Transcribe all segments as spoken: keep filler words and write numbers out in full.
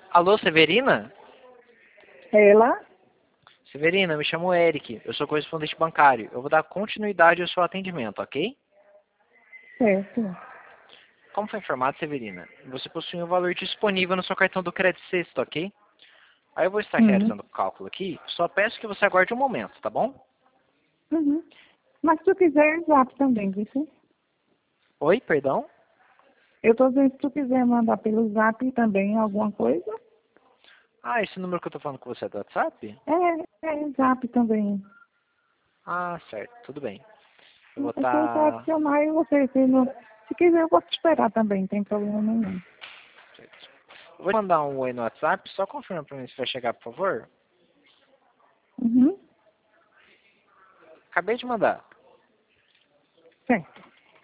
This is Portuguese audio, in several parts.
Alô, Severina? Ela? Severina, me chamo Eric. Eu sou correspondente bancário. Eu vou dar continuidade ao seu atendimento, ok? Certo. Como foi informado, Severina, você possui um valor disponível no seu cartão do crédito sexto, ok? Aí eu vou estar Hum. realizando o cálculo aqui. Só peço que você aguarde um momento, tá bom? Uhum. Mas se tu quiser, zap também, viu? Oi, perdão? Eu tô dizendo, se tu quiser mandar pelo zap também alguma coisa, Ah, esse número que eu tô falando com você é do WhatsApp? é, é zap também. Ah, certo, tudo bem. Eu vou É só só estar... adicionar e você, se, não, se quiser, eu posso te esperar também, não tem problema nenhum. Vou te mandar um oi no WhatsApp, só confirma pra mim se vai chegar, por favor. Uhum. Acabei de mandar. Certo.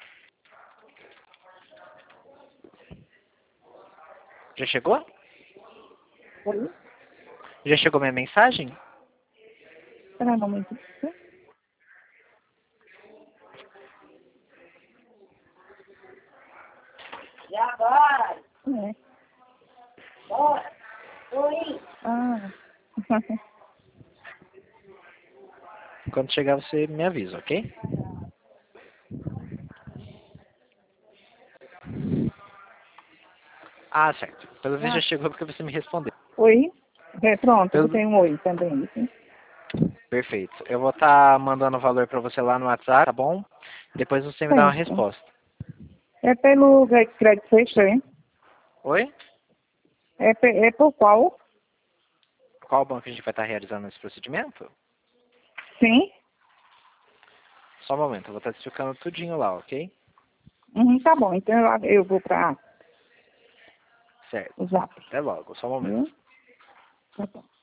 Já chegou? Oi? Já chegou minha mensagem? Espera um momento. Já vai. É. Bora. Oi. Ah. Quando chegar, você me avisa, ok? Ah, certo. Pelo visto já Ah. chegou porque você me respondeu. Oi? É, pronto, eu Pelo... tenho um oi também. Sim. Perfeito. Eu vou estar mandando o valor para você lá no WhatsApp, tá bom? Depois você me dá uma Certo. resposta. É pelo crédito sexto, é? Oi? É, pe- é por qual? Qual banco a gente vai estar realizando esse procedimento? Sim. Só um momento, eu vou estar te explicando tudinho lá, ok? Uhum, tá bom, então eu, eu vou para Certo. o zap. Até logo, só um momento. Viu? Tá bom.